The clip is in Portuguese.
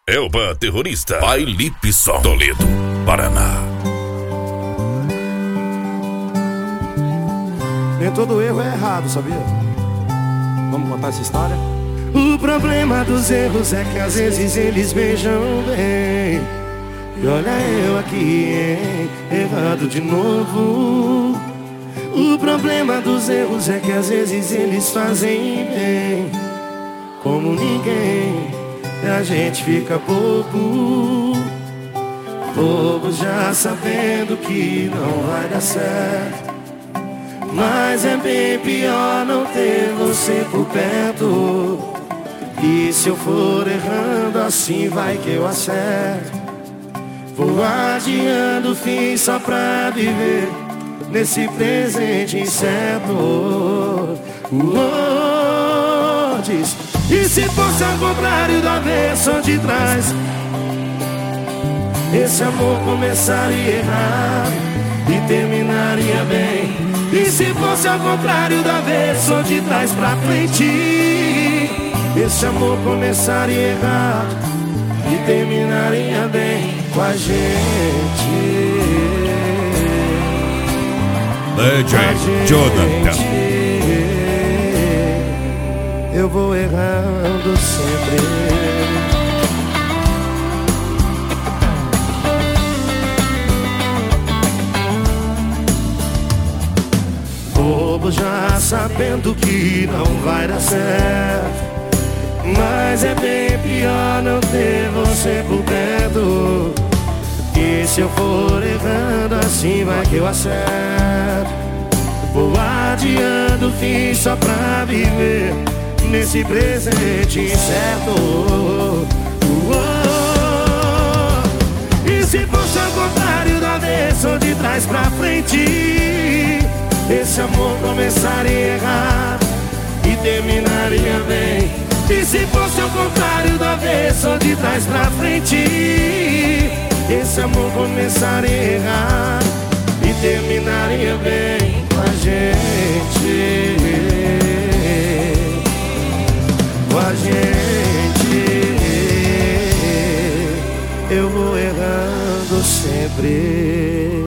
Elba Terrorista, Baile Pisson, Toledo, Paraná. Nem todo erro é errado, sabia? Vamos contar essa história? O problema dos erros é que às vezes eles beijam bem. E olha eu aqui, hein, errado de novo. O problema dos erros é que às vezes eles fazem bem. Como ninguém, a gente fica bobo. Bobo já sabendo que não vai dar certo. Mas é bem pior não ter você por perto. E se eu for errando assim vai que eu acerto. Vou adiando o fim só pra viver nesse presente incerto. Diz, e se fosse ao contrário do avesso ou de trás, esse amor começaria errado e terminaria bem. E se fosse ao contrário do avesso ou de trás pra frente, esse amor começaria errado e terminaria bem com a gente. DJ Jonathan. Eu vou errando sempre. Bobo já sabendo que não vai dar certo. Mas é bem pior não ter você por perto. E se eu for errando assim vai que eu acerto. Vou adiando o fim só pra viver nesse presente incerto. E se fosse ao contrário do avesso ou de trás pra frente, esse amor começaria errado e terminaria bem. E se fosse ao contrário do avesso ou de trás pra frente, esse amor começaria errado e terminaria bem com a gente. Com a gente. Eu vou errando sempre.